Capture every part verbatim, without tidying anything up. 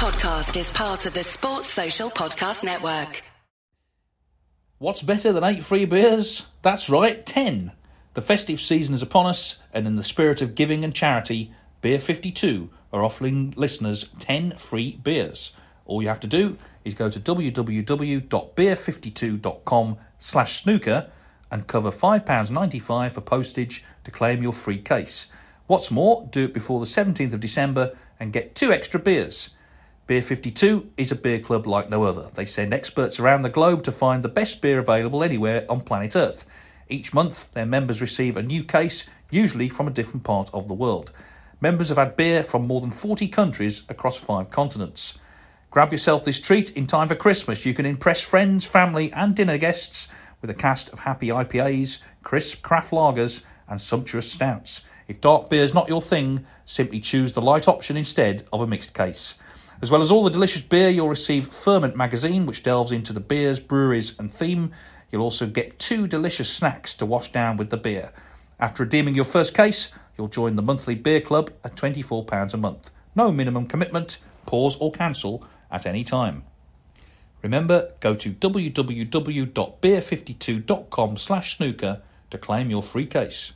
podcast is part of the Sports Social Podcast Network. What's better than eight free beers? That's right, ten. The festive season is upon us, and in the spirit of giving and charity, Beer fifty-two are offering listeners ten free beers. All you have to do is go to w w w dot beer fifty-two dot com slash snooker and cover five pounds ninety-five for postage to claim your free case. What's more, do it before the seventeenth of December and get two extra beers. Beer fifty-two is a beer club like no other. They send experts around the globe to find the best beer available anywhere on planet Earth. Each month, their members receive a new case, usually from a different part of the world. Members have had beer from more than forty countries across five continents. Grab yourself this treat in time for Christmas. You can impress friends, family and dinner guests with a cast of happy I P As, crisp craft lagers and sumptuous stouts. If dark beer's not your thing, simply choose the light option instead of a mixed case. As well as all the delicious beer, you'll receive Ferment magazine, which delves into the beers, breweries and theme. You'll also get two delicious snacks to wash down with the beer. After redeeming your first case, you'll join the monthly beer club at twenty-four pounds a month. No minimum commitment, pause or cancel at any time. Remember, go to w w w dot beer fifty-two dot com slash snooker to claim your free case.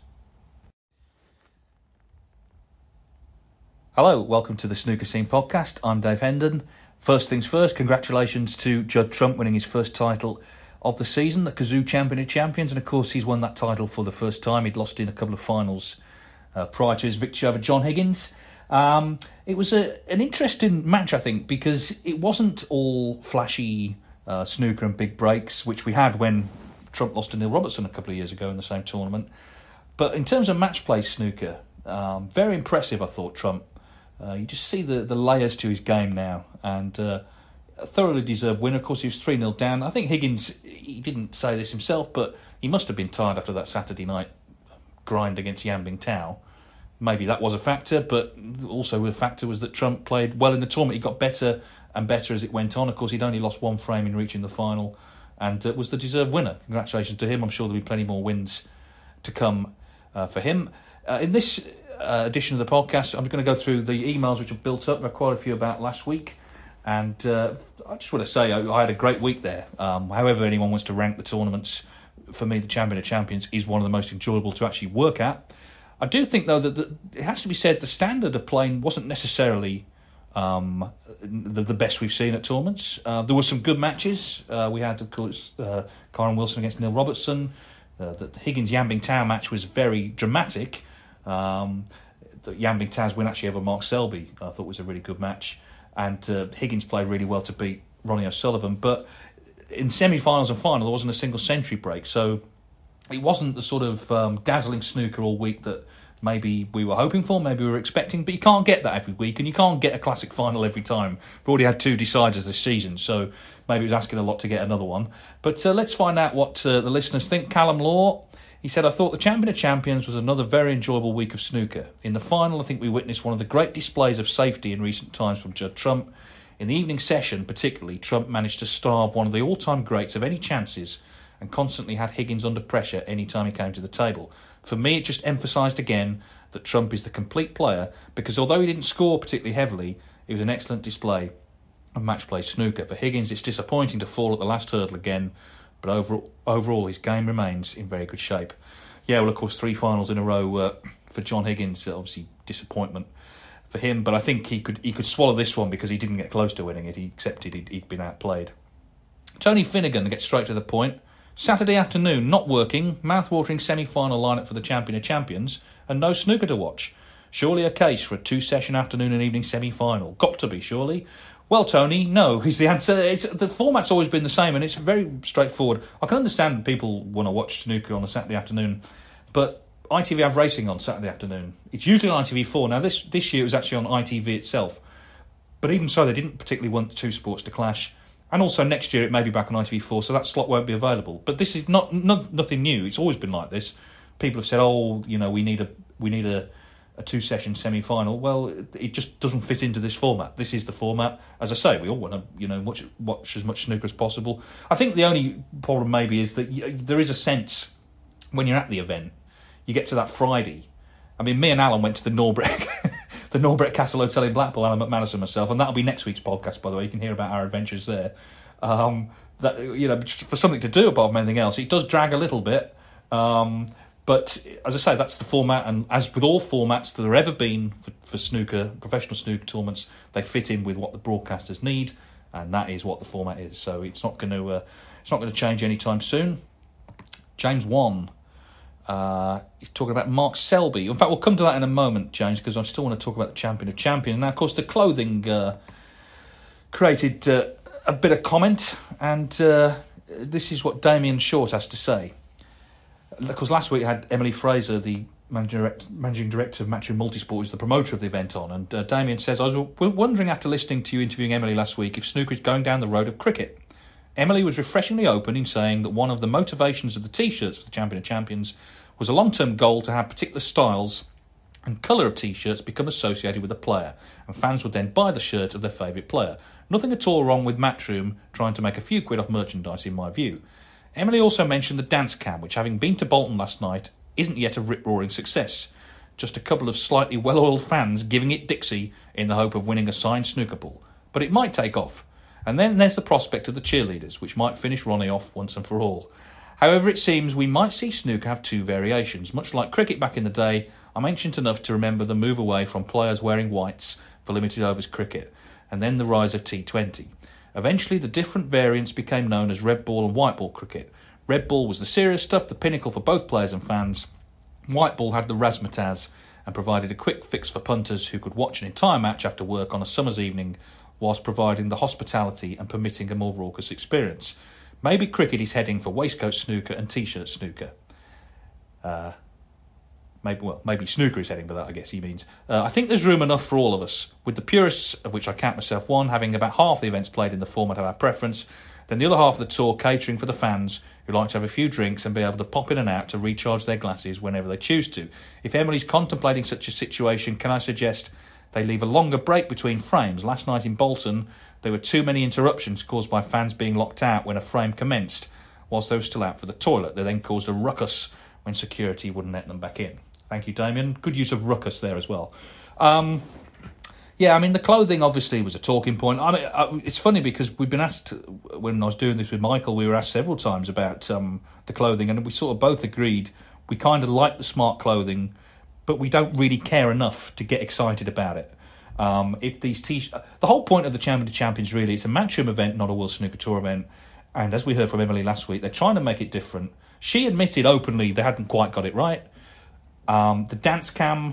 Hello, welcome to the Snooker Scene podcast. I'm Dave Hendon. First things first, congratulations to Judd Trump winning his first title of the season, the Kazoo Champion of Champions, and of course he's won that title for the first time. He'd lost in a couple of finals uh, prior to his victory over John Higgins. Um, it was a, an interesting match, I think, because it wasn't all flashy uh, snooker and big breaks, which we had when Trump lost to Neil Robertson a couple of years ago in the same tournament. But in terms of match play snooker, um, very impressive, I thought, Trump. Uh, you just see the, the layers to his game now, and uh, a thoroughly deserved win. Of course, he was three nil down. I think Higgins, he didn't say this himself, but he must have been tired after that Saturday night grind against Yan Bingtao. Maybe that was a factor, but also a factor was that Trump played well in the tournament. He got better and better as it went on. Of course, he'd only lost one frame in reaching the final, and uh, was the deserved winner. Congratulations to him. I'm sure there'll be plenty more wins to come uh, for him. Uh, in this uh, edition of the podcast, I'm going to go through the emails which have built up. There are quite a few about last week. And uh, I just want to say I, I had a great week there. Um, however anyone wants to rank the tournaments, for me, the Champion of Champions is one of the most enjoyable to actually work at. I do think, though, that the, it has to be said the standard of playing wasn't necessarily um, the, the best we've seen at tournaments. Uh, there were some good matches. Uh, we had, of course, uh, Kyron Wilson against Neil Robertson. Uh, the Higgins-Yan Bingtao match was very dramatic. Um, the Yan Bingtao's win actually over Mark Selby, I thought, was a really good match. And uh, Higgins played really well to beat Ronnie O'Sullivan. But in semi-finals and final, there wasn't a single century break. So it wasn't the sort of um, dazzling snooker all week that maybe we were hoping for, maybe we were expecting. But you can't get that every week, and you can't get a classic final every time. We've already had two deciders this season, so maybe it was asking a lot to get another one. But uh, let's find out what uh, the listeners think. Callum Law, he said, I thought the Champion of Champions was another very enjoyable week of snooker. In the final, I think we witnessed one of the great displays of safety in recent times from Judd Trump. In the evening session, particularly, Trump managed to starve one of the all-time greats of any chances and constantly had Higgins under pressure any time he came to the table. For me, it just emphasised again that Trump is the complete player, because although he didn't score particularly heavily, it was an excellent display of match-play snooker. For Higgins, it's disappointing to fall at the last hurdle again, but overall, overall his game remains in very good shape. Yeah, well, of course, three finals in a row uh, for John Higgins, obviously disappointment for him, but I think he could he could swallow this one because he didn't get close to winning it. He accepted he'd, he'd been outplayed. Tony Finnegan, to get straight to the point, Saturday afternoon, not working, mouth-watering semi-final lineup for the Champion of Champions, and no snooker to watch. Surely a case for a two-session afternoon and evening semi-final. Got to be, surely. Well, Tony, no is the answer. It's, the format's always been the same, and it's very straightforward. I can understand people want to watch snooker on a Saturday afternoon, but I T V have racing on Saturday afternoon. It's usually on I T V four. Now, this this year it was actually on I T V itself. But even so, they didn't particularly want the two sports to clash. And also next year it may be back on I T V four, so that slot won't be available. But this is not, not nothing new. It's always been like this. People have said, oh, you know, we need a we need a, a two-session semi-final. Well, it, it just doesn't fit into this format. This is the format. As I say, we all want to, you know, watch, watch as much snooker as possible. I think the only problem maybe is that you, there is a sense when you're at the event, you get to that Friday. I mean, me and Alan went to the Norbreck, the Norbert Castle Hotel in Blackpool, and I'm at Madison myself, and that'll be next week's podcast, by the way. You can hear about our adventures there. Um, that you know, for something to do apart from anything else, it does drag a little bit. Um, but as I say, that's the format, and as with all formats that have ever been for, for snooker, professional snooker tournaments, they fit in with what the broadcasters need, and that is what the format is. So it's not going to uh, it's not going to change anytime soon. James Wan. Uh, he's talking about Mark Selby. In fact, we'll come to that in a moment, James, because I still want to talk about the Champion of Champions. Now, of course, the clothing uh, created uh, a bit of comment, and uh, this is what Damien Short has to say. Of course, last week I had Emily Fraser, the managing director, managing director of Matchroom Multisport, who's the promoter of the event, on, and uh, Damien says, I was wondering after listening to you interviewing Emily last week if snooker is going down the road of cricket. Emily was refreshingly open in saying that one of the motivations of the T-shirts for the Champion of Champions was a long-term goal to have particular styles and colour of T-shirts become associated with a player, and fans would then buy the shirt of their favourite player. Nothing at all wrong with Matchroom trying to make a few quid off merchandise, in my view. Emily also mentioned the dance cam, which, having been to Bolton last night, isn't yet a rip-roaring success. Just a couple of slightly well-oiled fans giving it Dixie in the hope of winning a signed snooker ball. But it might take off. And then there's the prospect of the cheerleaders, which might finish Ronnie off once and for all. However, it seems we might see snooker have two variations. Much like cricket back in the day, I'm ancient enough to remember the move away from players wearing whites for limited overs cricket, and then the rise of T twenty. Eventually, the different variants became known as red ball and white ball cricket. Red ball was the serious stuff, the pinnacle for both players and fans. White ball had the razzmatazz and provided a quick fix for punters who could watch an entire match after work on a summer's evening, whilst providing the hospitality and permitting a more raucous experience. Maybe cricket is heading for waistcoat snooker and T-shirt snooker. Uh, maybe, well, maybe snooker is heading for that, I guess he means. Uh, I think there's room enough for all of us, with the purists, of which I count myself one, having about half the events played in the format of our preference, then the other half of the tour catering for the fans who like to have a few drinks and be able to pop in and out to recharge their glasses whenever they choose to. If Emily's contemplating such a situation, can I suggest they leave a longer break between frames? Last night in Bolton, there were too many interruptions caused by fans being locked out when a frame commenced, whilst they were still out for the toilet. They then caused a ruckus when security wouldn't let them back in. Thank you, Damien. Good use of ruckus there as well. Um, yeah, I mean, the clothing obviously was a talking point. I mean, I, it's funny because we've been asked, when I was doing this with Michael, we were asked several times about um, the clothing, and we sort of both agreed we kind of like the smart clothing, but we don't really care enough to get excited about it. Um, if these t- the whole point of the Champion of Champions really, it's a Matchroom event, not a World Snooker Tour event. And as we heard from Emily last week, they're trying to make it different. She admitted openly they hadn't quite got it right. Um, the dance cam,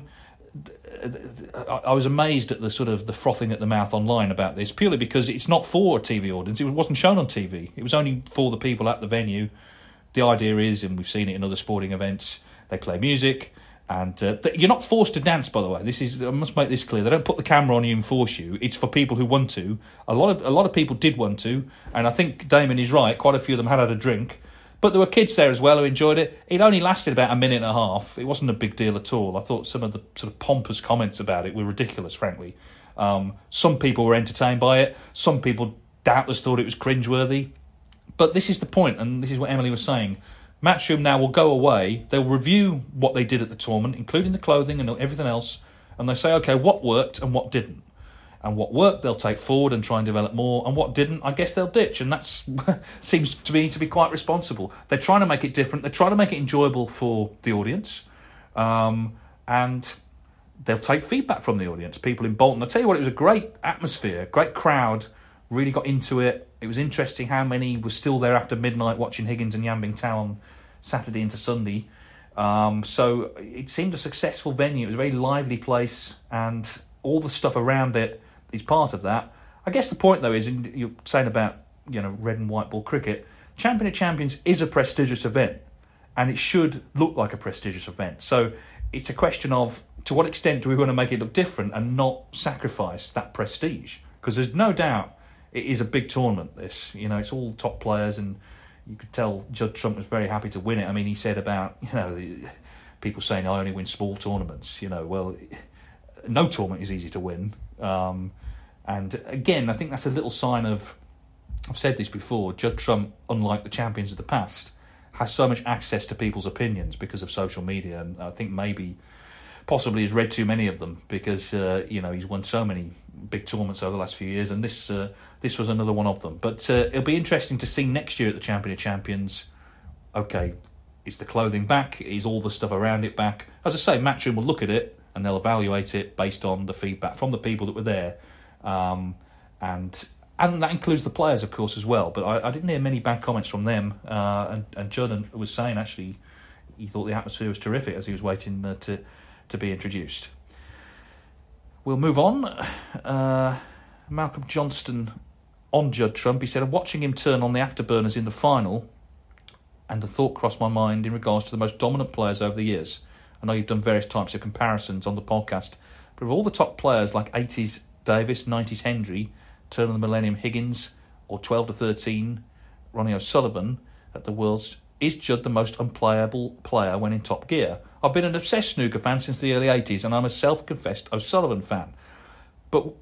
I was amazed at the sort of the frothing at the mouth online about this, purely because it's not for a T V audience. It wasn't shown on T V. It was only for the people at the venue. The idea is, and we've seen it in other sporting events, they play music. And uh, th- you're not forced to dance, by the way. This is I must make this clear. They don't put the camera on you and force you. It's for people who want to. A lot of a lot of people did want to, and I think Damon is right. Quite a few of them had had a drink, but there were kids there as well who enjoyed it. It only lasted about a minute and a half. It wasn't a big deal at all. I thought some of the sort of pompous comments about it were ridiculous, frankly. Um, some people were entertained by it. Some people doubtless thought it was cringeworthy. But this is the point, and this is what Emily was saying. Matchroom now will go away. They'll review what they did at the tournament, including the clothing and everything else, and they say, okay, what worked and what didn't? And what worked, they'll take forward and try and develop more, and what didn't, I guess they'll ditch, and that seems to me to be quite responsible. They're trying to make it different. They're trying to make it enjoyable for the audience, um, and they'll take feedback from the audience. People in Bolton, I'll tell you what, it was a great atmosphere, great crowd, really got into it. It was interesting how many were still there after midnight watching Higgins and Yambing Town on Saturday into Sunday. Um, so it seemed a successful venue. It was a very lively place, and all the stuff around it is part of that. I guess the point, though, is you're saying about you know red and white ball cricket. Champion of Champions is a prestigious event, and it should look like a prestigious event. So it's a question of to what extent do we want to make it look different and not sacrifice that prestige? Because there's no doubt it is a big tournament, this. You know, it's all top players, and you could tell Judd Trump was very happy to win it. I mean, he said about, you know, the, people saying, I only win small tournaments. You know, well, no tournament is easy to win. Um, and again, I think that's a little sign of, I've said this before, Judd Trump, unlike the champions of the past, has so much access to people's opinions because of social media. And I think maybe possibly has read too many of them because uh, you know he's won so many big tournaments over the last few years, and this uh, this was another one of them. But uh, it'll be interesting to see next year at the Champion of Champions. Okay, is the clothing back? Is all the stuff around it back? As I say, Matchroom will look at it and they'll evaluate it based on the feedback from the people that were there, um, and and that includes the players, of course, as well. But I, I didn't hear many bad comments from them. Uh, and and Judd was saying actually he thought the atmosphere was terrific as he was waiting uh, to to be introduced. We'll move on. Uh, Malcolm Johnston on Judd Trump. He said, "I'm watching him turn on the afterburners in the final, and the thought crossed my mind in regards to the most dominant players over the years. I know you've done various types of comparisons on the podcast, but of all the top players like eighties Davis, nineties Hendry, turn of the millennium Higgins, or twelve to thirteen Ronnie O'Sullivan at the Worlds, is Judd the most unplayable player when in top gear? I've been an obsessed snooker fan since the early eighties, and I'm a self-confessed O'Sullivan fan. But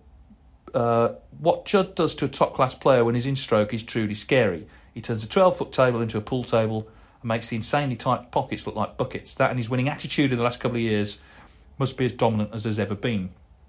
uh, what Judd does to a top-class player when he's in stroke is truly scary. He turns a twelve-foot table into a pool table and makes the insanely tight pockets look like buckets. That and his winning attitude in the last couple of years must be as dominant as there's ever been."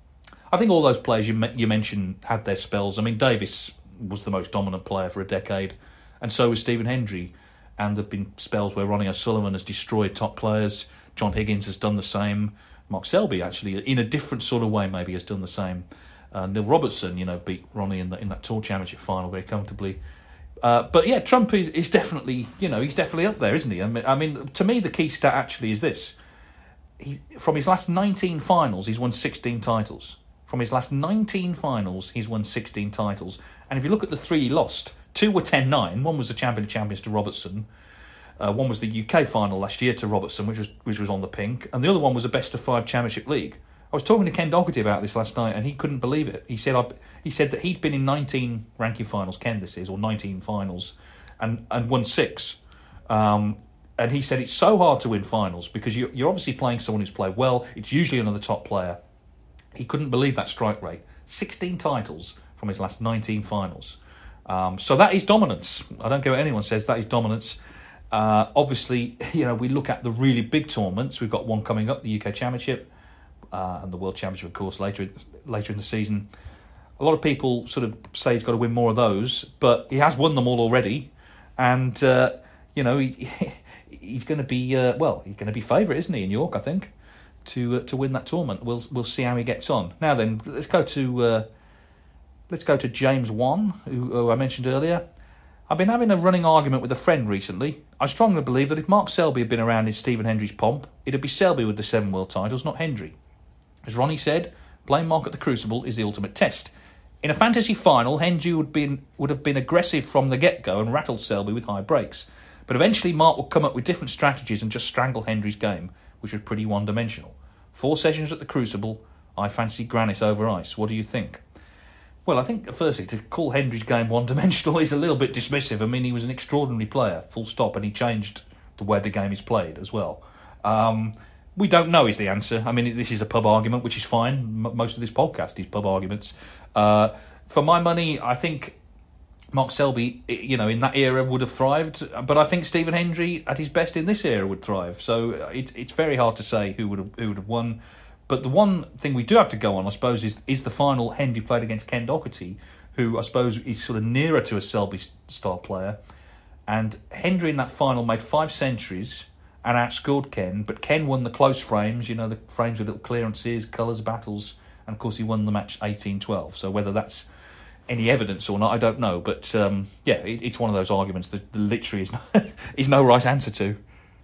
I think all those players you you mentioned had their spells. I mean, Davis was the most dominant player for a decade, and so was Stephen Hendry. And there have been spells where Ronnie O'Sullivan has destroyed top players. John Higgins has done the same. Mark Selby, actually, in a different sort of way, maybe has done the same. Uh, Neil Robertson, you know, beat Ronnie in, the, in that Tour Championship final very comfortably. Uh, but yeah, Trump is, is definitely, you know, he's definitely up there, isn't he? I mean, I mean, to me, the key stat actually is this. He, from his last nineteen finals, he's won sixteen titles. From his last nineteen finals, he's won sixteen titles. And if you look at the three he lost, two were ten nine. One was the Champion of Champions to Robertson. Uh, one was the U K final last year to Robertson, which was which was on the pink. And the other one was a best of five Championship League. I was talking to Ken Doherty about this last night, and he couldn't believe it. He said I, he said that he'd been in nineteen ranking finals, Ken this is, or nineteen finals, and, and won six. Um, and he said it's so hard to win finals because you, you're obviously playing someone who's played well. It's usually another top player. He couldn't believe that strike rate. sixteen titles from his last nineteen finals. Um, so that is dominance. I don't care what anyone says, that is dominance. Uh, obviously, you know, we look at the really big tournaments. We've got one coming up, the U K Championship, uh, and the World Championship, of course, later later in the season. A lot of people sort of say he's got to win more of those, but he has won them all already. And, uh, you know, he, he's going to be, uh, well, he's going to be favourite, isn't he, in York, I think, to uh, to win that tournament. We'll we'll see how he gets on. Now then, let's go to uh, let's go to James Wan, who, who I mentioned earlier. I've been having a running argument with a friend recently. I strongly believe that if Mark Selby had been around in Stephen Hendry's pomp, it'd be Selby with the seven world titles, not Hendry. As Ronnie said, playing Mark at the Crucible is the ultimate test. In a fantasy final, Hendry would been would have been aggressive from the get-go and rattled Selby with high breaks. But eventually Mark would come up with different strategies and just strangle Hendry's game, which was pretty one-dimensional. Four sessions at the Crucible, I fancy granite over ice. What do you think? Well, I think, firstly, to call Hendry's game one-dimensional is a little bit dismissive. I mean, he was an extraordinary player, full stop, and he changed the way the game is played as well. Um, we don't know is the answer. I mean, this is a pub argument, which is fine. M- most of this podcast is pub arguments. Uh, for my money, I think Mark Selby, you know, in that era would have thrived, but I think Stephen Hendry, at his best in this era, would thrive. So it, it's very hard to say who would have who would have won. But the one thing we do have to go on, I suppose, is is the final Hendry played against Ken Doherty, who I suppose is sort of nearer to a Selby-style player. And Hendry in that final made five centuries and outscored Ken, but Ken won the close frames, you know, the frames with little clearances, colours, battles, and of course he won the match eighteen twelve. So whether that's any evidence or not, I don't know. But um, yeah, it, it's one of those arguments that literally is no, is no right answer to.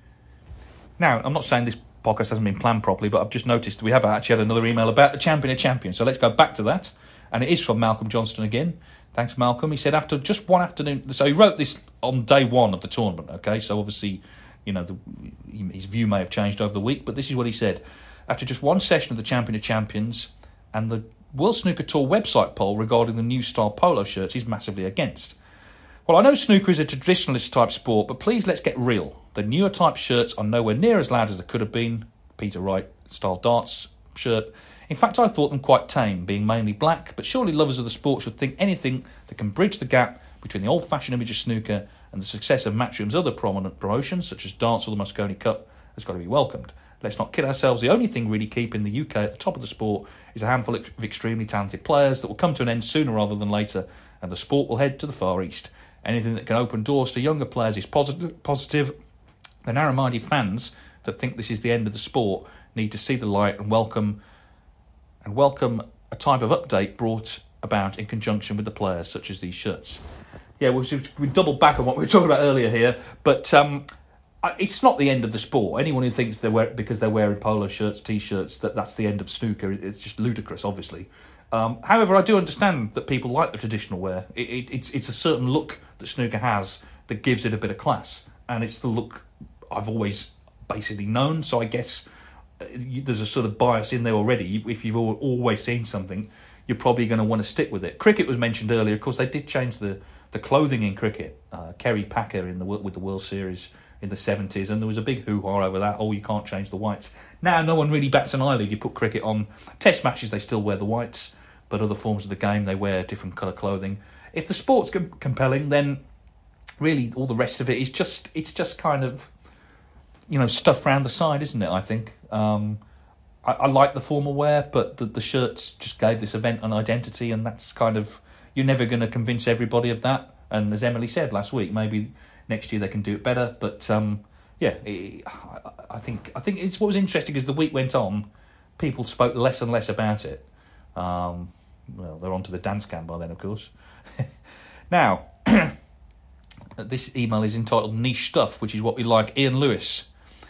Now, I'm not saying this podcast hasn't been planned properly, but I've just noticed we have actually had another email about the Champion of Champions. So let's go back to that. And it is from Malcolm Johnston again. Thanks, Malcolm. He said after just one afternoon... So he wrote this on day one of the tournament, okay? So obviously, you know, the, his view may have changed over the week, but this is what he said. After just one session of the Champion of Champions and the World Snooker Tour website poll regarding the new style polo shirts, he's massively against. Well, I know snooker is a traditionalist type sport, but please let's get real. The newer type shirts are nowhere near as loud as they could have been. Peter Wright style darts shirt. In fact, I thought them quite tame, being mainly black, but surely lovers of the sport should think anything that can bridge the gap between the old-fashioned image of snooker and the success of Matchroom's other prominent promotions, such as darts or the Mosconi Cup, has got to be welcomed. let's not kid ourselves. The only thing really keeping the U K at the top of the sport is a handful of extremely talented players that will come to an end sooner rather than later, and the sport will head to the Far East. Anything that can open doors to younger players is positive. positive. The narrow-minded fans that think this is the end of the sport need to see the light and welcome and welcome a type of update brought about in conjunction with the players, such as these shirts. Yeah, we we doubled back on what we were talking about earlier here, but um, it's not the end of the sport. Anyone who thinks they're wear, because they're wearing polo shirts, t-shirts, that that's the end of snooker, it's just ludicrous, obviously. Um, however, I do understand that people like the traditional wear. It, it, it's it's a certain look that snooker has that gives it a bit of class, and it's the look I've always basically known. So I guess there's a sort of bias in there already. If you've always seen something, you're probably going to want to stick with it. Cricket was mentioned earlier. Of course, they did change the, the clothing in cricket. Uh, Kerry Packer in the with the World Series in the seventies, and there was a big hoo-ha over that. Oh, you can't change the whites. Now, no one really bats an eyelid. You put cricket on Test matches, they still wear the whites, but other forms of the game, they wear different colour clothing. If the sport's com- compelling, then really all the rest of it is just, it's just kind of, you know, stuff round the side, isn't it, I think? Um, I, I like the formal wear, but the, the shirts just gave this event an identity, and that's kind of, you're never going to convince everybody of that. And as Emily said last week, maybe next year they can do it better. But um, yeah, it, I, I think I think it's what was interesting as the week went on, people spoke less and less about it. Um, well, they're on to the dance cam by then, of course. Now, this email is entitled Niche Stuff, which is what we like. Ian Lewis.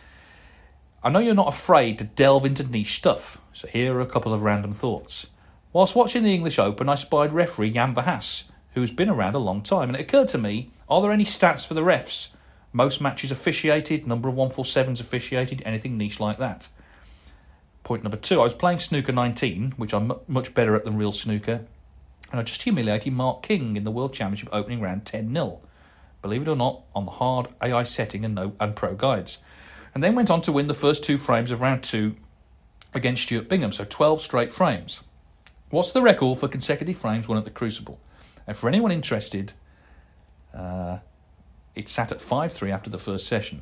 I know you're not afraid to delve into niche stuff, so here are a couple of random thoughts. Whilst watching the English Open, I spied referee Jan Verhaas, who has been around a long time, and it occurred to me, are there any stats for the refs? Most matches officiated, number of one forty-sevens officiated, anything niche like that? Point number two, I was playing snooker nineteen, which I'm m- much better at than real snooker, and I just humiliated Mark King in the World Championship opening round ten nil. Believe it or not, on the hard A I setting and no and pro guides. And then went on to win the first two frames of round two against Stuart Bingham, so twelve straight frames. What's the record for consecutive frames won at the Crucible? And for anyone interested, uh, it sat at five three after the first session.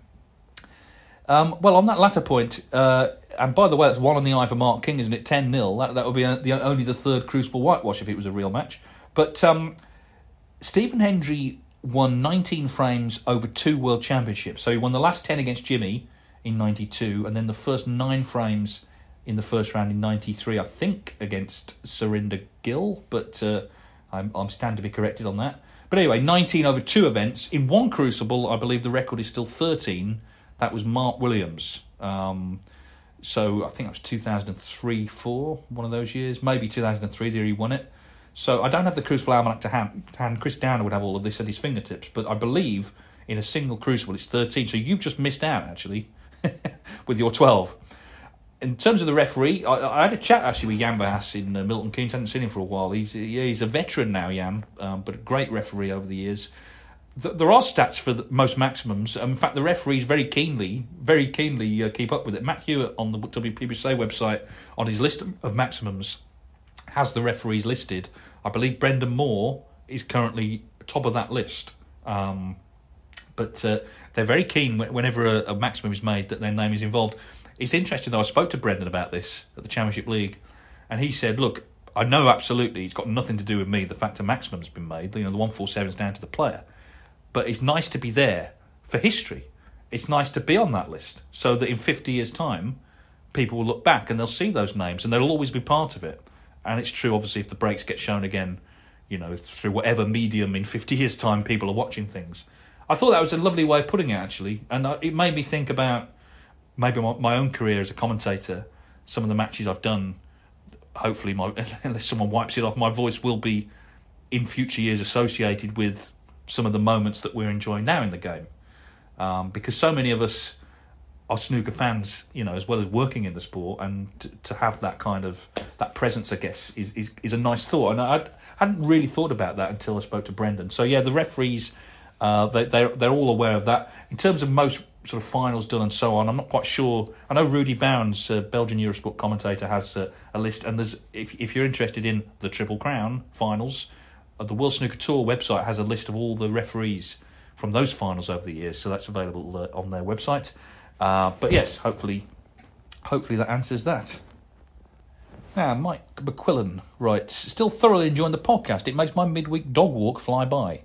um, well, on that latter point, uh, and by the way, that's one on the eye for Mark King, isn't it? ten nil. That, that would be a, the, only the third Crucible whitewash if it was a real match. But um, Stephen Hendry won nineteen frames over two World Championships. So he won the last ten against Jimmy in ninety-two, and then the first nine frames in the first round in ninety-three, I think, against Surinder Gill, but uh, I'm, I'm stand to be corrected on that. But anyway, nineteen over two events. In one Crucible, I believe the record is still thirteen. That was Mark Williams. Um, so I think that was two thousand three four, one of those years. Maybe two thousand three, the year he won it. So I don't have the Crucible Almanac to hand. hand. Chris Downer would have all of this at his fingertips, but I believe in a single Crucible it's thirteen. So you've just missed out, actually, with your twelve. In terms of the referee, I, I had a chat actually with Jan Verhaas in uh, Milton Keynes. I hadn't seen him for a while. He's yeah, he's a veteran now, Jan, um, but a great referee over the years. Th- there are stats for the most maximums. Um, in fact, the referees very keenly, very keenly uh, keep up with it. Matt Hewitt on the W P B S A website on his list of maximums has the referees listed. I believe Brendan Moore is currently top of that list. Um, but uh, they're very keen whenever a, a maximum is made that their name is involved. It's interesting, though, I spoke to Brendan about this at the Championship League, and he said, look, I know absolutely it's got nothing to do with me, the fact a maximum's been made, you know, the one forty-seven's down to the player, but it's nice to be there for history. It's nice to be on that list, so that in fifty years' time, people will look back and they'll see those names, and they'll always be part of it. And it's true, obviously, if the breaks get shown again, you know, through whatever medium in fifty years' time people are watching things. I thought that was a lovely way of putting it, actually, and it made me think about maybe my, my own career as a commentator, some of the matches I've done. Hopefully, my, unless someone wipes it off, my voice will be in future years associated with some of the moments that we're enjoying now in the game. Um, because so many of us are snooker fans, you know, as well as working in the sport, and to, to have that kind of, that presence, I guess, is, is, is a nice thought. And I hadn't really thought about that until I spoke to Brendan. So yeah, the referees, uh, they, they're, they're all aware of that. In terms of most sort of finals done and so on, I'm not quite sure. I know Rudy Bounds, uh, Belgian Eurosport commentator, has uh, a list, and there's if if you're interested in the Triple Crown finals, uh, the World Snooker Tour website has a list of all the referees from those finals over the years, so that's available uh, on their website. Uh, but yes, hopefully, hopefully that answers that. Now, Mike McQuillan writes, still thoroughly enjoying the podcast. It makes my midweek dog walk fly by.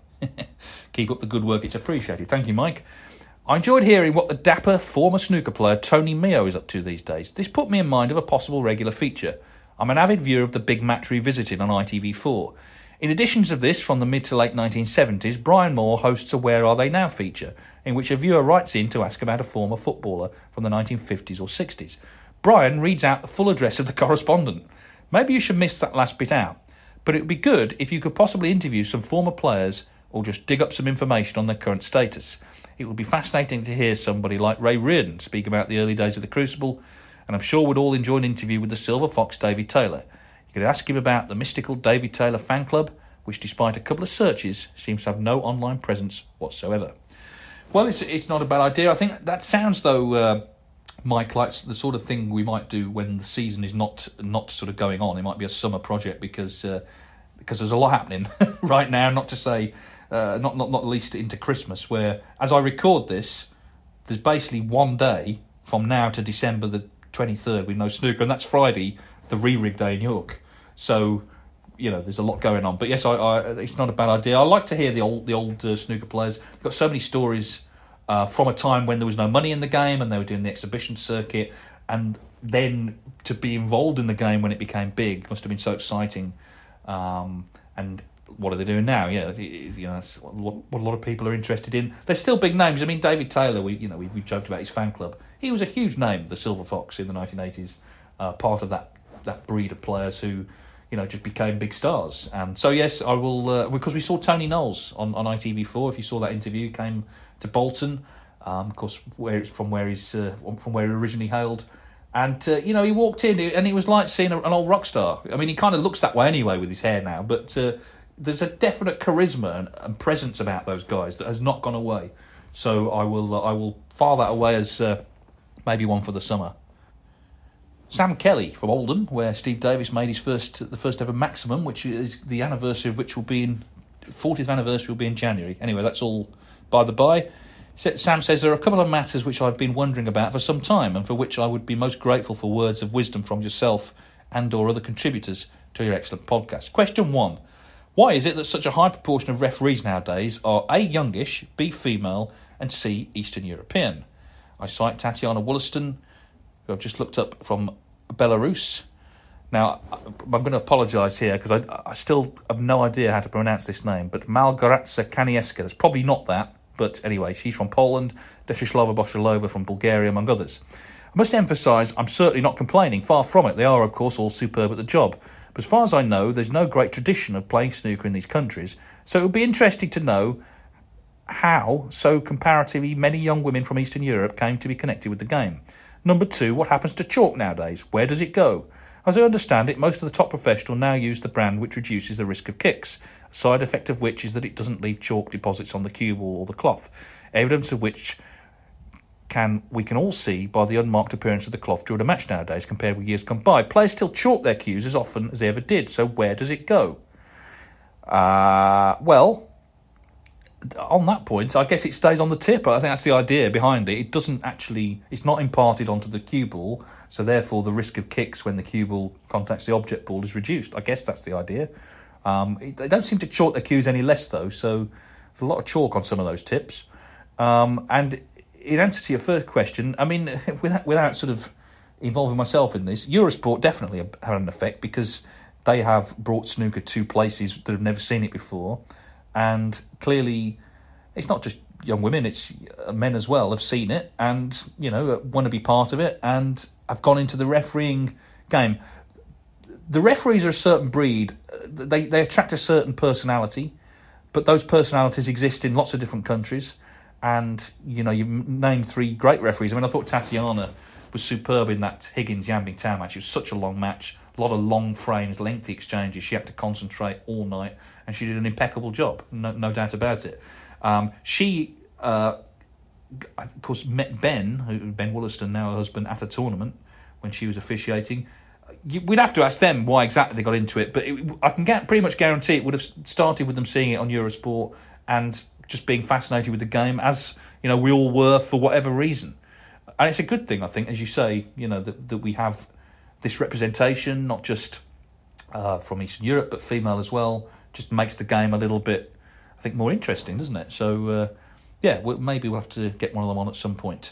Keep up the good work. It's appreciated. Thank you, Mike. I enjoyed hearing what the dapper former snooker player Tony Meo is up to these days. This put me in mind of a possible regular feature. I'm an avid viewer of the Big Match Revisited on I T V four. In addition to this, from the mid to late nineteen seventies, Brian Moore hosts a Where Are They Now feature, in which a viewer writes in to ask about a former footballer from the nineteen fifties or sixties. Brian reads out the full address of the correspondent. Maybe you should miss that last bit out, but it would be good if you could possibly interview some former players or just dig up some information on their current status. It would be fascinating to hear somebody like Ray Reardon speak about the early days of the Crucible, and I'm sure we'd all enjoy an interview with the Silver Fox Davy Taylor. You could ask him about the mystical Davy Taylor fan club, which despite a couple of searches seems to have no online presence whatsoever. Well, it's it's not a bad idea. I think that sounds, though, uh, Mike, like the sort of thing we might do when the season is not not sort of going on. It might be a summer project because uh, because there's a lot happening right now, not to say... Uh, not, not not least into Christmas, where, as I record this, there's basically one day from now to December the twenty-third with no snooker, and that's Friday, the re-rig day in York. So, you know, there's a lot going on. But yes, I, I, it's not a bad idea. I like to hear the old the old uh, snooker players. We've got so many stories uh, from a time when there was no money in the game and they were doing the exhibition circuit, and then to be involved in the game when it became big must have been so exciting. Um, and what are they doing now? Yeah, you know, that's what a lot of people are interested in. They're still big names. I mean, David Taylor, we you know we we joked about his fan club. He was a huge name, the Silver Fox, in the nineteen eighties. Uh, part of that that breed of players who, you know, just became big stars. And so yes, I will uh, because we saw Tony Knowles on, on I T V four. If you saw that interview, he came to Bolton, um, of course, where from where he's uh, from where he originally hailed. And uh, you know, he walked in and it was like seeing an old rock star. I mean, he kind of looks that way anyway with his hair now, but. Uh, There's a definite charisma and, and presence about those guys that has not gone away. So I will uh, I will file that away as uh, maybe one for the summer. Sam Kelly from Oldham, where Steve Davis made his first the first ever maximum, which is the anniversary of which will be in fortieth anniversary will be in January. Anyway, that's all by the by. Sam says there are a couple of matters which I've been wondering about for some time, and for which I would be most grateful for words of wisdom from yourself and or other contributors to your excellent podcast. Question one. Why is it that such a high proportion of referees nowadays are A, youngish, B, female, and C, Eastern European? I cite Tatiana Wollaston, who I've just looked up, from Belarus. Now, I'm going to apologise here because I, I still have no idea how to pronounce this name, but Malgoratsa Kanieska, it's probably not that, but anyway, she's from Poland, Deshislava Boshalova from Bulgaria, among others. I must emphasise, I'm certainly not complaining, far from it. They are, of course, all superb at the job. But as far as I know, there's no great tradition of playing snooker in these countries, so it would be interesting to know how so comparatively many young women from Eastern Europe came to be connected with the game. Number two, what happens to chalk nowadays? Where does it go? As I understand it, most of the top professionals now use the brand which reduces the risk of kicks, a side effect of which is that it doesn't leave chalk deposits on the cue ball or the cloth, evidence of which can we can all see by the unmarked appearance of the cloth during a match nowadays compared with years gone by. Players still chalk their cues as often as they ever did, so where does it go? Uh, well, on that point, I guess it stays on the tip. I think that's the idea behind it. It doesn't actually, it's not imparted onto the cue ball, so therefore the risk of kicks when the cue ball contacts the object ball is reduced. I guess that's the idea. Um, it, they don't seem to chalk their cues any less, though, so there's a lot of chalk on some of those tips. Um, and in answer to your first question, I mean, without, without sort of involving myself in this, Eurosport definitely had an effect because they have brought snooker to places that have never seen it before. And clearly, it's not just young women, it's men as well have seen it and, you know, want to be part of it and have gone into the refereeing game. The referees are a certain breed. They, they attract a certain personality, but those personalities exist in lots of different countries. And, you know, you've named three great referees. I mean, I thought Tatiana was superb in that Higgins-Yambing Town match. It was such a long match, a lot of long frames, lengthy exchanges. She had to concentrate all night, and she did an impeccable job, no, no doubt about it. Um, she, uh, of course, met Ben, who, Ben Wollaston, now her husband, at a tournament when she was officiating. We'd have to ask them why exactly they got into it, but it, I can get, pretty much guarantee it would have started with them seeing it on Eurosport and just being fascinated with the game, as you know we all were for whatever reason. and it's a good thing, I think, as you say, you know, that, that we have this representation, not just uh, from Eastern Europe, but female as well. Just makes the game a little bit, I think, more interesting, doesn't it? So, uh, yeah, well, maybe we'll have to get one of them on at some point.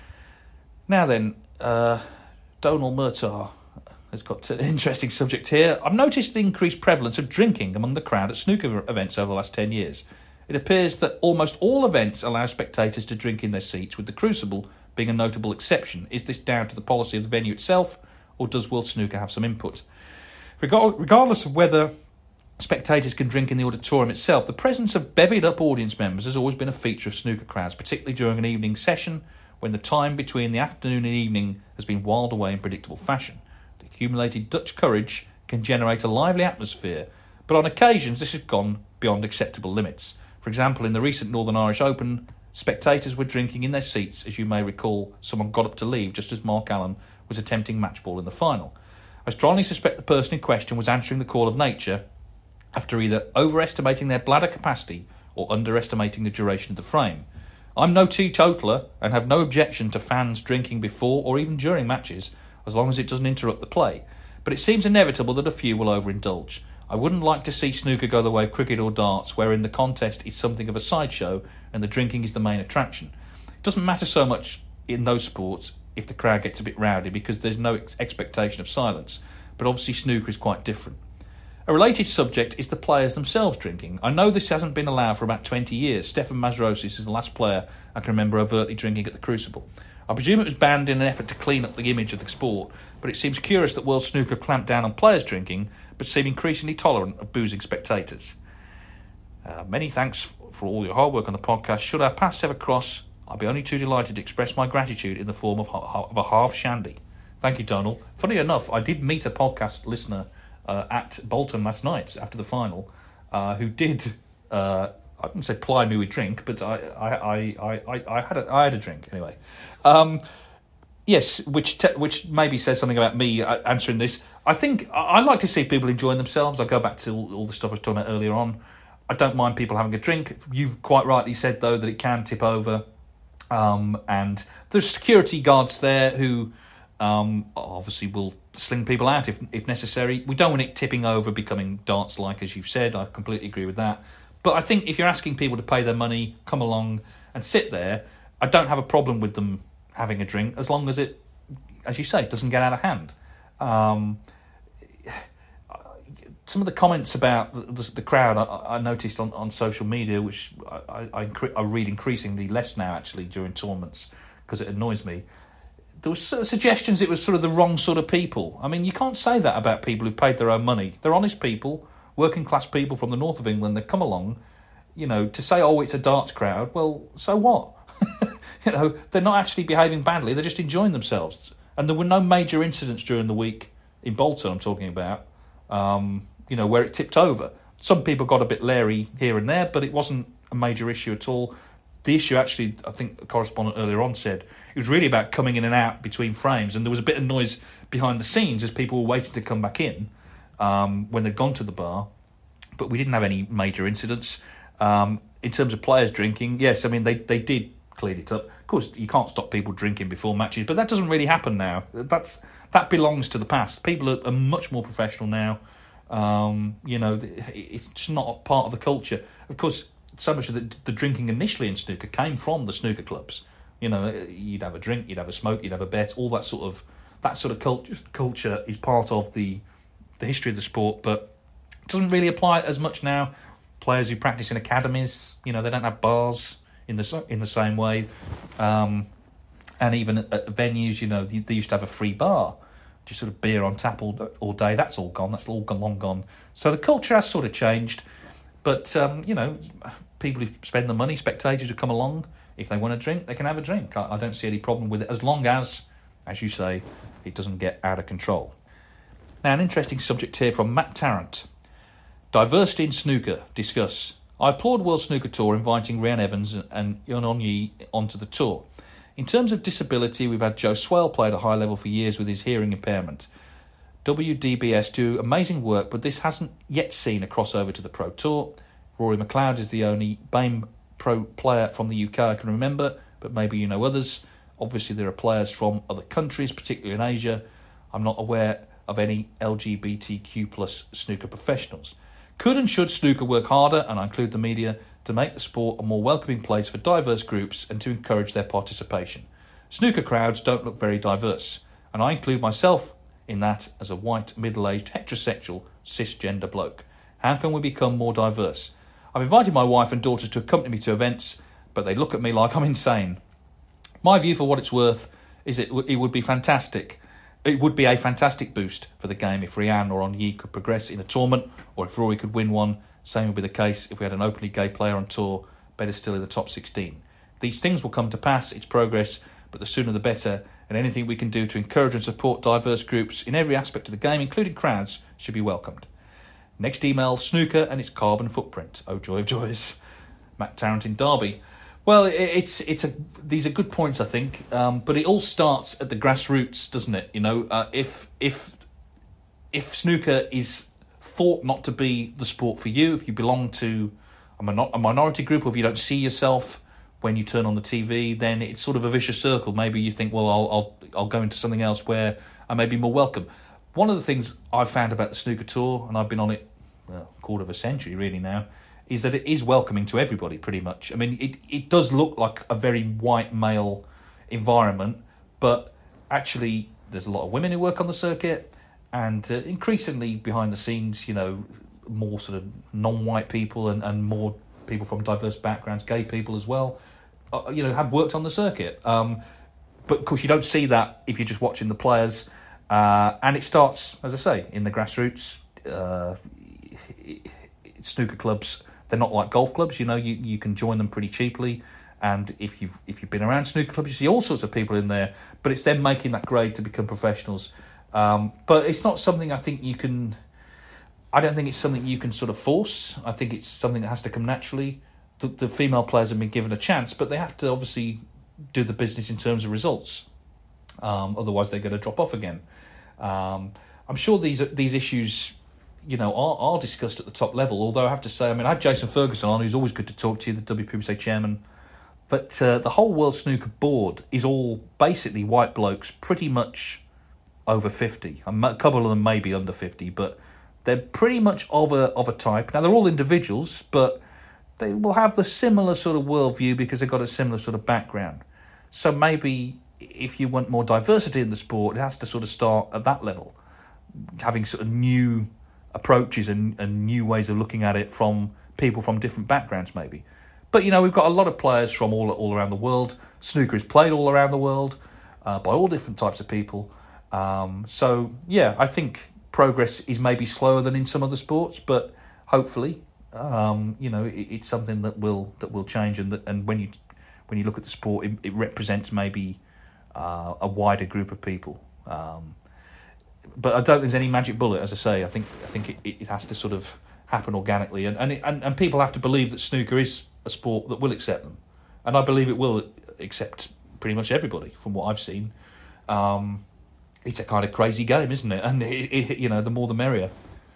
Now then, uh, Donal Murtagh has got an interesting subject here. I've noticed the increased prevalence of drinking among the crowd at snooker events over the last ten years. It appears that almost all events allow spectators to drink in their seats, with the Crucible being a notable exception. Is this down to the policy of the venue itself, or does World Snooker have some input? Regardless of whether spectators can drink in the auditorium itself, the presence of bevied-up audience members has always been a feature of snooker crowds, particularly during an evening session, when the time between the afternoon and evening has been whiled away in predictable fashion. The accumulated Dutch courage can generate a lively atmosphere, but on occasions this has gone beyond acceptable limits. For example, in the recent Northern Irish Open, spectators were drinking in their seats. As you may recall, someone got up to leave just as Mark Allen was attempting match ball in the final. I strongly suspect the person in question was answering the call of nature after either overestimating their bladder capacity or underestimating the duration of the frame. I'm no teetotaler and have no objection to fans drinking before or even during matches, as long as it doesn't interrupt the play. But it seems inevitable that a few will overindulge. I wouldn't like to see snooker go the way of cricket or darts, wherein the contest is something of a sideshow and the drinking is the main attraction. It doesn't matter so much in those sports if the crowd gets a bit rowdy, because there's no ex- expectation of silence. But obviously snooker is quite different. A related subject is the players themselves drinking. I know this hasn't been allowed for about twenty years. Stefan Masrosis is the last player I can remember overtly drinking at the Crucible. I presume it was banned in an effort to clean up the image of the sport, but it seems curious that World Snooker clamped down on players drinking, but seem increasingly tolerant of boozing spectators. Uh, many thanks for all your hard work on the podcast. Should our paths ever cross, I'll be only too delighted to express my gratitude in the form of, of a half shandy. Thank you, Donal. Funny enough, I did meet a podcast listener Uh, at Bolton last night after the final, uh, who did uh, I wouldn't say ply me with drink, but I I, I, I, I had a I had a drink anyway. Um, yes, which te- which maybe says something about me answering this. I think I, I like to see people enjoying themselves. I go back to all, all the stuff I was talking about earlier on. I don't mind people having a drink. You've quite rightly said though that it can tip over, um, and there's security guards there who um, obviously will sling people out if if necessary. We don't want it tipping over, becoming darts-like, as you've said. I completely agree with that. But I think if you're asking people to pay their money, come along and sit there, I don't have a problem with them having a drink, as long as it, as you say, doesn't get out of hand. Um, some of the comments about the, the, the crowd I, I noticed on, on social media, which I, I, I read increasingly less now, actually, during tournaments, because it annoys me. There were suggestions it was sort of the wrong sort of people. I mean, you can't say that about people who've paid their own money. They're honest people, working class people from the north of England. They've come along, you know, to say, oh, it's a darts crowd. Well, so what? You know, they're not actually behaving badly. They're just enjoying themselves. And there were no major incidents during the week in Bolton, I'm talking about, um, you know, where it tipped over. Some people got a bit leery here and there, but it wasn't a major issue at all. The issue, actually, I think a correspondent earlier on said, it was really about coming in and out between frames, and there was a bit of noise behind the scenes as people were waiting to come back in um, when they'd gone to the bar. But we didn't have any major incidents. Um, in terms of players drinking, yes, I mean, they, they did clean it up. Of course, you can't stop people drinking before matches, but that doesn't really happen now. That's That belongs to the past. People are, are much more professional now. Um, you know, it's just not part of the culture. Of course, so much of the, the drinking initially in snooker came from the snooker clubs. You know, you'd have a drink, you'd have a smoke, you'd have a bet. All that sort of that sort of culture culture is part of the the history of the sport, but it doesn't really apply as much now. Players who practice in academies, you know, they don't have bars in the in the same way, um, and even at, at venues, you know, they, they used to have a free bar, just sort of beer on tap all all day. That's all gone. That's all gone, long gone. So the culture has sort of changed, but um, you know. People who spend the money, spectators who come along, if they want a drink, they can have a drink. I, I don't see any problem with it, as long as, as you say, it doesn't get out of control. Now, an interesting subject here from Matt Tarrant. Diversity in snooker, discuss. I applaud World Snooker Tour inviting Rhian Evans and Yeon On-Yi onto the tour. In terms of disability, we've had Joe Swale play at a high level for years with his hearing impairment. W D B S do amazing work, but this hasn't yet seen a crossover to the Pro Tour. Rory McLeod is the only BAME Pro player from the U K I can remember, but maybe you know others. Obviously, there are players from other countries, particularly in Asia. I'm not aware of any L G B T Q plus snooker professionals. Could and should snooker work harder, and I include the media, to make the sport a more welcoming place for diverse groups and to encourage their participation? Snooker crowds don't look very diverse, and I include myself in that as a white, middle-aged, heterosexual, cisgender bloke. How can we become more diverse? I've invited my wife and daughters to accompany me to events, but they look at me like I'm insane. My view, for what it's worth, is it, it would be fantastic. It would be a fantastic boost for the game if Rianne or On Yi could progress in a tournament, or if Rory could win one. Same would be the case if we had an openly gay player on tour, better still in the top sixteen. These things will come to pass, it's progress, but the sooner the better, and anything we can do to encourage and support diverse groups in every aspect of the game, including crowds, should be welcomed. Next email, snooker and its carbon footprint. Oh, joy of joys. Matt Tarrant in Derby. Well, it's it's a these are good points, I think, um, but it all starts at the grassroots, doesn't it? You know, uh, if if if snooker is thought not to be the sport for you, if you belong to a, minor- a minority group, or if you don't see yourself when you turn on the T V, then it's sort of a vicious circle. Maybe you think, well, I'll I'll I'll go into something else where I may be more welcome. One of the things I've found about the snooker tour, and I've been on it well, a quarter of a century really now, is that it is welcoming to everybody pretty much. I mean, it, it does look like a very white male environment, but actually there's a lot of women who work on the circuit, and uh, increasingly behind the scenes, you know, more sort of non-white people and, and more people from diverse backgrounds, gay people as well, uh, you know, have worked on the circuit. Um, but of course you don't see that if you're just watching the players. Uh, and it starts, as I say, in the grassroots. Uh, snooker clubs, they're not like golf clubs, you know, you, you can join them pretty cheaply, and if you've if you've been around snooker clubs, you see all sorts of people in there, but it's them making that grade to become professionals. Um, but it's not something I think you can, I don't think it's something you can sort of force. I think it's something that has to come naturally. The, the female players have been given a chance, but they have to obviously do the business in terms of results. Um, otherwise they're going to drop off again. Um, I'm sure these these issues, you know, are, are discussed at the top level, although I have to say, I mean, I had Jason Ferguson on, who's always good to talk to, the W P B S A chairman, but uh, the whole World Snooker board is all basically white blokes, pretty much over fifty. A couple of them may be under fifty, but they're pretty much of a, of a type. Now, they're all individuals, but they will have the similar sort of worldview because they've got a similar sort of background. So maybe if you want more diversity in the sport, it has to sort of start at that level, having sort of new approaches and, and new ways of looking at it from people from different backgrounds maybe. But, you know, we've got a lot of players from all all around the world. Snooker is played all around the world uh, by all different types of people. Um, so, yeah, I think progress is maybe slower than in some other sports, but hopefully, um, you know, it, it's something that will that will change. And that, and when you when you look at the sport, it, it represents maybe uh, a wider group of people. Um, But I don't think there's any magic bullet, as I say. I think I think it, it has to sort of happen organically, and and, it, and and people have to believe that snooker is a sport that will accept them, and I believe it will accept pretty much everybody from what I've seen. Um, it's a kind of crazy game, isn't it? And it, it, you know, the more the merrier.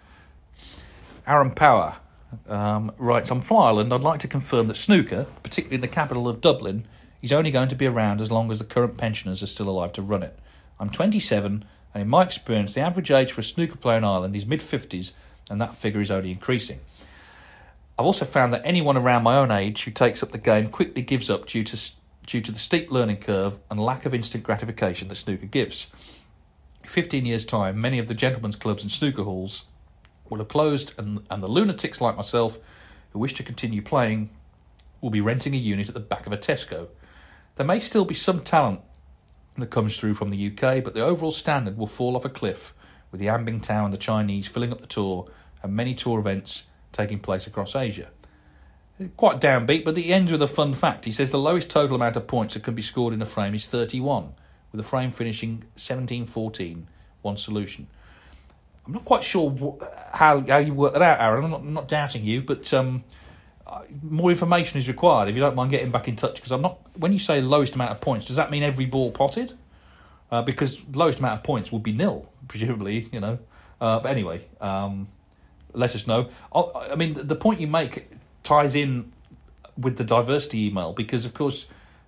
Aaron Power um, writes, "I'm from Ireland. I'd like to confirm that snooker, particularly in the capital of Dublin, is only going to be around as long as the current pensioners are still alive to run it. I'm twenty-seven. And in my experience, the average age for a snooker player in Ireland is mid-fifties, and that figure is only increasing. I've also found that anyone around my own age who takes up the game quickly gives up due to due to the steep learning curve and lack of instant gratification that snooker gives. In fifteen years' time, many of the gentlemen's clubs and snooker halls will have closed, and, and the lunatics like myself who wish to continue playing will be renting a unit at the back of a Tesco. There may still be some talent that comes through from the U K, but the overall standard will fall off a cliff, with the Ambing Tao and the Chinese filling up the tour and many tour events taking place across Asia." Quite downbeat, but he ends with a fun fact. He says the lowest total amount of points that can be scored in a frame is thirty-one, with the frame finishing seventeen fourteen, one solution. I'm not quite sure wh- how how you work that out, Aaron. I'm not, I'm not doubting you, but um, more information is required. If you don't mind getting back in touch, because I'm not. When you say lowest amount of points, does that mean every ball potted? Uh, because the lowest amount of points would be nil, presumably. You know. Uh, but anyway, um, let us know. I'll, I mean, the point you make ties in with the diversity email, because of course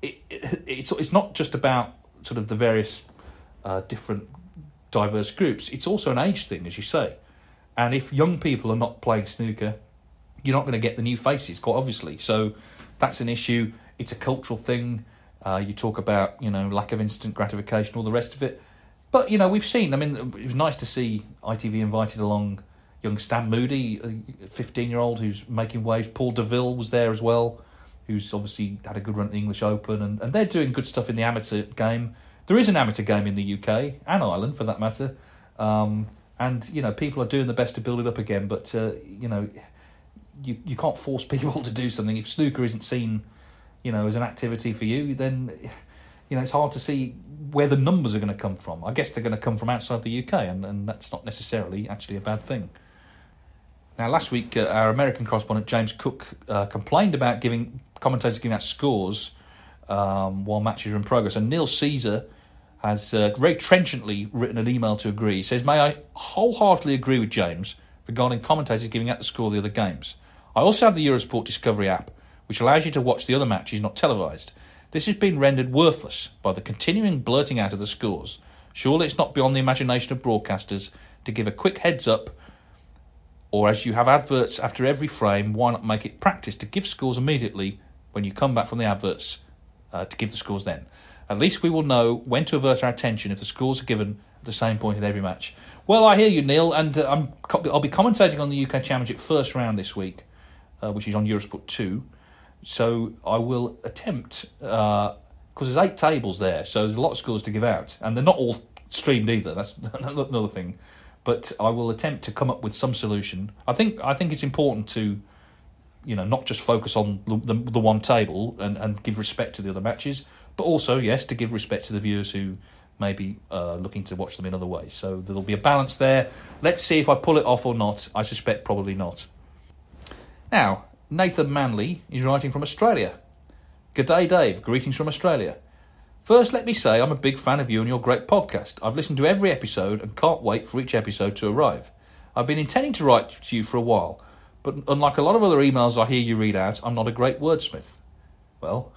it, it, it's it's not just about sort of the various uh, different diverse groups. It's also an age thing, as you say. And if young people are not playing snooker, you're not going to get the new faces, quite obviously. So that's an issue. It's a cultural thing. Uh, you talk about, you know, lack of instant gratification, all the rest of it. But, you know, we've seen, I mean, it was nice to see I T V invited along young Stan Moody, a fifteen-year-old who's making waves. Paul DeVille was there as well, who's obviously had a good run at the English Open. And, and they're doing good stuff in the amateur game. There is an amateur game in the U K, and Ireland for that matter. Um, and, you know, people are doing their best to build it up again. But, uh, you know, you, you can't force people to do something. If snooker isn't seen, you know, as an activity for you, then, you know, it's hard to see where the numbers are going to come from. I guess they're going to come from outside the U K, and, and that's not necessarily actually a bad thing. Now, last week, uh, our American correspondent James Cook uh, complained about giving commentators giving out scores um, while matches are in progress, and Neil Caesar has uh, very trenchantly written an email to agree. He says, "May I wholeheartedly agree with James regarding commentators giving out the score of the other games. I also have the Eurosport Discovery app, which allows you to watch the other matches not televised. This has been rendered worthless by the continuing blurting out of the scores. Surely it's not beyond the imagination of broadcasters to give a quick heads up, or as you have adverts after every frame, why not make it practice to give scores immediately when you come back from the adverts, uh, to give the scores then. At least we will know when to avert our attention if the scores are given at the same point in every match." Well, I hear you, Neil, and uh, I'm, I'll be commentating on the U K Championship first round this week, uh, which is on Eurosport two. So I will attempt, because uh, there's eight tables there, so there's a lot of scores to give out. And they're not all streamed either, that's another thing. But I will attempt to come up with some solution. I think I think it's important to, you know, not just focus on the, the, the one table and, and give respect to the other matches, but also, yes, to give respect to the viewers who may be uh, looking to watch them in other ways. So there'll be a balance there. Let's see if I pull it off or not. I suspect probably not. Now, Nathan Manley is writing from Australia. "G'day, Dave. Greetings from Australia. First, let me say I'm a big fan of you and your great podcast. I've listened to every episode and can't wait for each episode to arrive. I've been intending to write to you for a while, but unlike a lot of other emails I hear you read out, I'm not a great wordsmith." Well,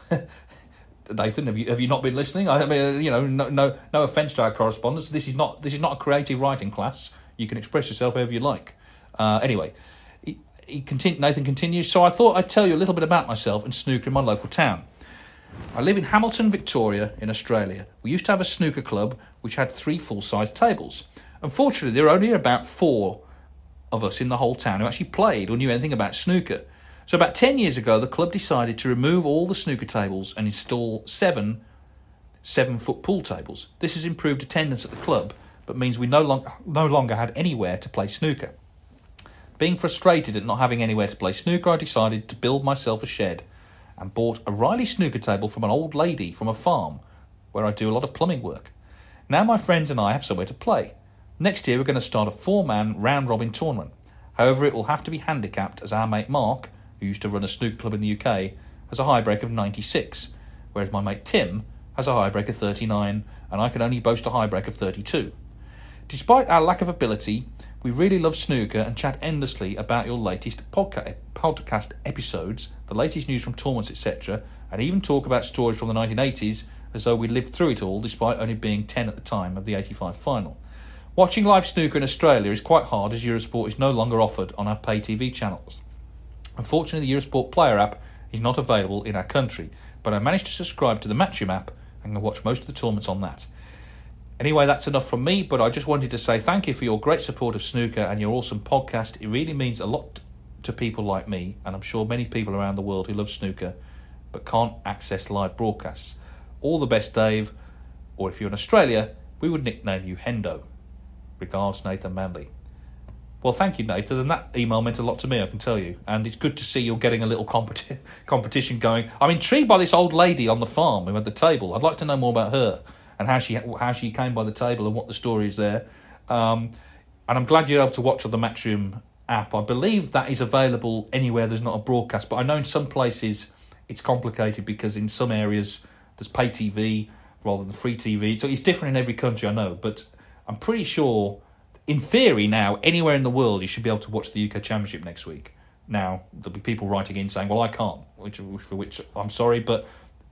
Nathan, have you have you not been listening? I mean, you know, no no no offence to our correspondence. This is not this is not a creative writing class. You can express yourself however you like. Uh, anyway. He continu- Nathan continues, "So I thought I'd tell you a little bit about myself and snooker in my local town. I live in Hamilton, Victoria, in Australia. We used to have a snooker club which had three full-size tables. Unfortunately, there are only about four of us in the whole town who actually played or knew anything about snooker. So about ten years ago, the club decided to remove all the snooker tables and install seven seven-foot pool tables. This has improved attendance at the club, but means we no, long- no longer had anywhere to play snooker. Being frustrated at not having anywhere to play snooker, I decided to build myself a shed and bought a Riley snooker table from an old lady from a farm where I do a lot of plumbing work. Now my friends and I have somewhere to play. Next year we're going to start a four-man round-robin tournament. However, it will have to be handicapped as our mate Mark, who used to run a snooker club in the U K, has a high break of ninety-six, whereas my mate Tim has a high break of thirty-nine and I can only boast a high break of thirty-two. Despite our lack of ability, we really love snooker and chat endlessly about your latest podca- podcast episodes, the latest news from tournaments, et cetera, and even talk about stories from the nineteen eighties as though we lived through it all despite only being ten at the time of the eighty-five final. Watching live snooker in Australia is quite hard as Eurosport is no longer offered on our pay T V channels. Unfortunately, the Eurosport Player app is not available in our country, but I managed to subscribe to the Matchroom app and can watch most of the tournaments on that. Anyway, that's enough from me, but I just wanted to say thank you for your great support of snooker and your awesome podcast. It really means a lot to people like me, and I'm sure many people around the world who love snooker but can't access live broadcasts. All the best, Dave, or if you're in Australia, we would nickname you Hendo. Regards, Nathan Manley." Well, thank you, Nathan, and that email meant a lot to me, I can tell you, and it's good to see you're getting a little competi- competition going. I'm intrigued by this old lady on the farm who had the table. I'd like to know more about her and how she how she came by the table and what the story is there. Um, and I'm glad you're able to watch on the Matchroom app. I believe that is available anywhere there's not a broadcast, but I know in some places it's complicated because in some areas there's pay T V rather than free T V. So it's different in every country, I know, but I'm pretty sure, in theory now, anywhere in the world you should be able to watch the U K Championship next week. Now, there'll be people writing in saying, well, I can't, which for which I'm sorry, but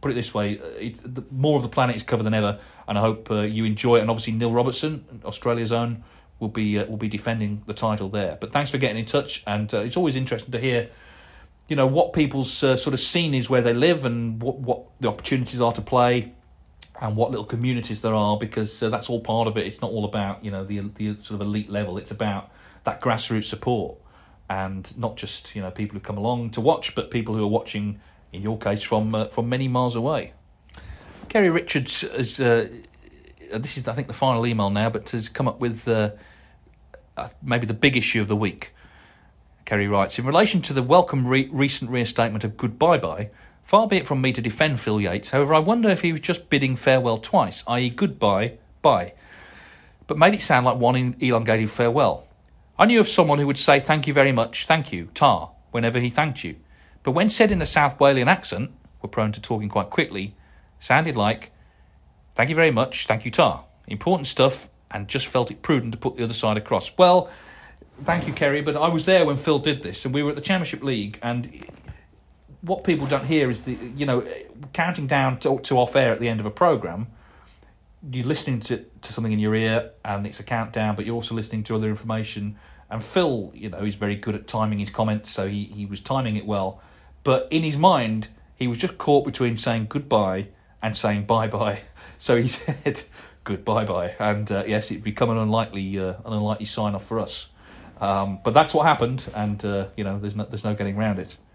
put it this way, it, the, more of the planet is covered than ever, and I hope uh, you enjoy it. And obviously Neil Robertson, Australia's own, will be uh, will be defending the title there. But thanks for getting in touch, and uh, it's always interesting to hear, you know, what people's uh, sort of scene is where they live, and what, what the opportunities are to play, and what little communities there are, because uh, that's all part of it. It's not all about, you know, the the sort of elite level. It's about that grassroots support, and not just, you know, people who come along to watch, but people who are watching, in your case, from uh, from many miles away. Kerry Richards has, uh, this is, I think, the final email now, but has come up with uh, uh, maybe the big issue of the week. Kerry writes, in relation to the welcome re- recent reinstatement of Goodbye Bye, far be it from me to defend Phil Yates, however, I wonder if he was just bidding farewell twice, that is goodbye, bye, but made it sound like one elongated farewell. I knew of someone who would say thank you very much, thank you, tar, whenever he thanked you, but when said in a South Walian accent, we're prone to talking quite quickly, sounded like thank you very much, thank you, tar. Important stuff, and just felt it prudent to put the other side across. Well, thank you, Kerry, but I was there when Phil did this, and we were at the Championship League, and what people don't hear is the, you know, counting down to, to off air at the end of a programme, you're listening to, to something in your ear, and it's a countdown, but you're also listening to other information. And Phil, you know, he's very good at timing his comments, so he, he was timing it well. But in his mind, he was just caught between saying goodbye and saying bye-bye. So he said goodbye-bye. And uh, yes, it'd become an unlikely uh, an unlikely sign-off for us. Um, but that's what happened, and, uh, you know, there's no, there's no getting around it.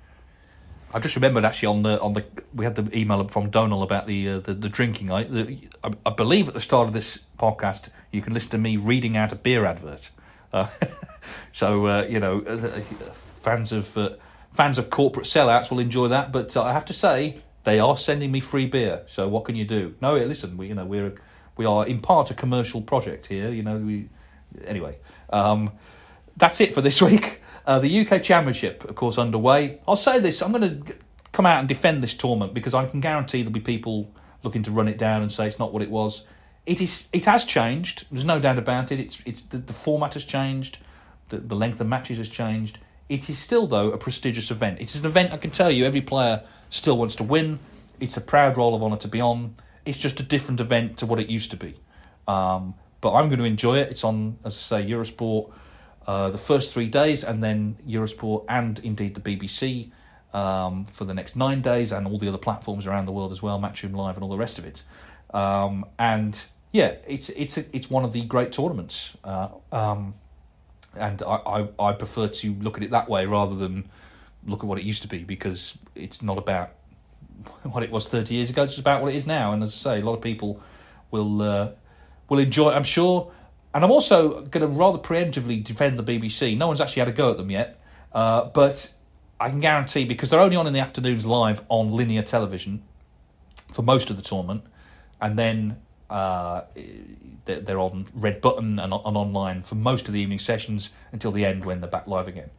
I just remembered actually on the on the we had the email from Donal about the uh, the, the drinking. I, the, I I believe at the start of this podcast you can listen to me reading out a beer advert. Uh, so uh, you know, uh, fans of uh, fans of corporate sellouts will enjoy that. But uh, I have to say they are sending me free beer. So what can you do? No, listen, we you know we're we are in part a commercial project here. You know we anyway. Um, that's it for this week. Uh, the U K Championship, of course, underway. I'll say this, I'm going to come out and defend this tournament because I can guarantee there'll be people looking to run it down and say it's not what it was. It is. It has changed. There's no doubt about it. It's. It's the, the format has changed. The, the length of matches has changed. It is still, though, a prestigious event. It is an event, I can tell you, every player still wants to win. It's a proud roll of honour to be on. It's just a different event to what it used to be. Um, but I'm going to enjoy it. It's on, as I say, Eurosport, Uh, the first three days, and then Eurosport and indeed the B B C um, for the next nine days, and all the other platforms around the world as well, Matchroom Live and all the rest of it. Um, and yeah, it's it's a, it's one of the great tournaments, uh, um, and I, I I prefer to look at it that way rather than look at what it used to be, because it's not about what it was thirty years ago. It's about what it is now, and as I say, a lot of people will uh, will enjoy it, I'm sure. And I'm also going to rather preemptively defend the B B C. No one's actually had a go at them yet. Uh, but I can guarantee, because they're only on in the afternoons live on linear television for most of the tournament, and then uh, they're on Red Button and on online for most of the evening sessions until the end when they're back live again.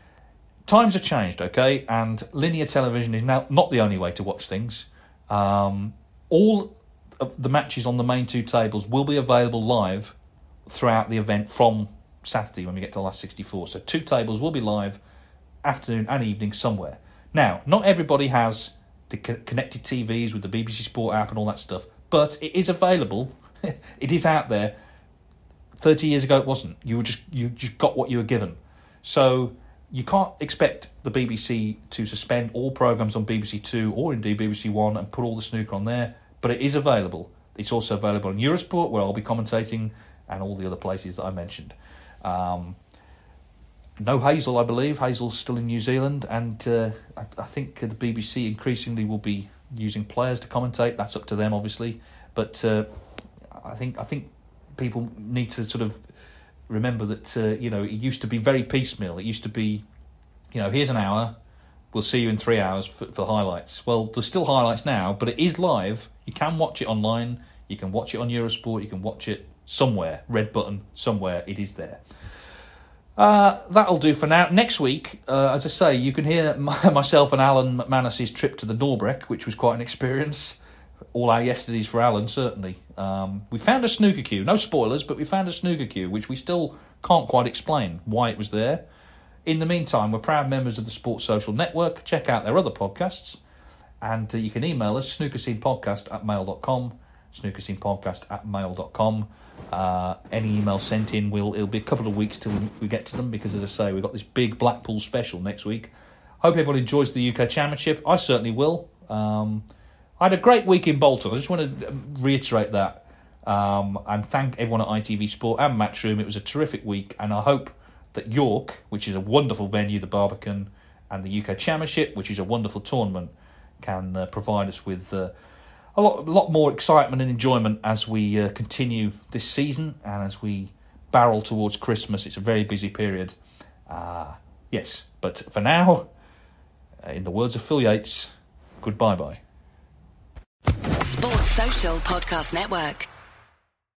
Times have changed, okay? And linear television is now not the only way to watch things. Um, all of the matches on the main two tables will be available live throughout the event from Saturday when we get to the last sixty-four. So two tables will be live afternoon and evening somewhere. Now, not everybody has the connected T Vs with the B B C Sport app and all that stuff, but it is available. It is out there. thirty years ago it wasn't. You were just you just got what you were given. So you can't expect the B B C to suspend all programmes on B B C Two or indeed B B C One and put all the snooker on there, but it is available. It's also available on Eurosport, where I'll be commentating, and all the other places that I mentioned. Um, no Hazel, I believe. Hazel's still in New Zealand, and uh, I, I think the B B C increasingly will be using players to commentate. That's up to them, obviously. But uh, I think I think people need to sort of remember that uh, you know, it used to be very piecemeal. It used to be, you know, here's an hour, we'll see you in three hours for, for highlights. Well, there's still highlights now, but it is live. You can watch it online. You can watch it on Eurosport. You can watch it somewhere, Red Button, somewhere, it is there. Uh, that'll do for now. Next week, uh, as I say, you can hear my, myself and Alan McManus's trip to the Norbreck, which was quite an experience. All our yesterdays for Alan, certainly. Um, we found a snooker queue, no spoilers, but we found a snooker queue, which we still can't quite explain why it was there. In the meantime, we're proud members of the Sports Social Network. Check out their other podcasts. And uh, you can email us, snookerscenepodcast at mail dot com, snookerscenepodcast at mail dot com. Uh, any email sent in, will it'll be a couple of weeks till we get to them, because, as I say, we've got this big Blackpool special next week. Hope everyone enjoys the U K Championship. I certainly will. Um, I had a great week in Bolton. I just want to reiterate that. Um, and thank everyone at I T V Sport and Matchroom. It was a terrific week, and I hope that York, which is a wonderful venue, the Barbican, and the U K Championship, which is a wonderful tournament, can uh, provide us with uh, a lot, a lot more excitement and enjoyment as we uh, continue this season and as we barrel towards Christmas. It's a very busy period. Uh, yes, but for now, in the words of Phil Yates, goodbye-bye. Sports Social Podcast Network.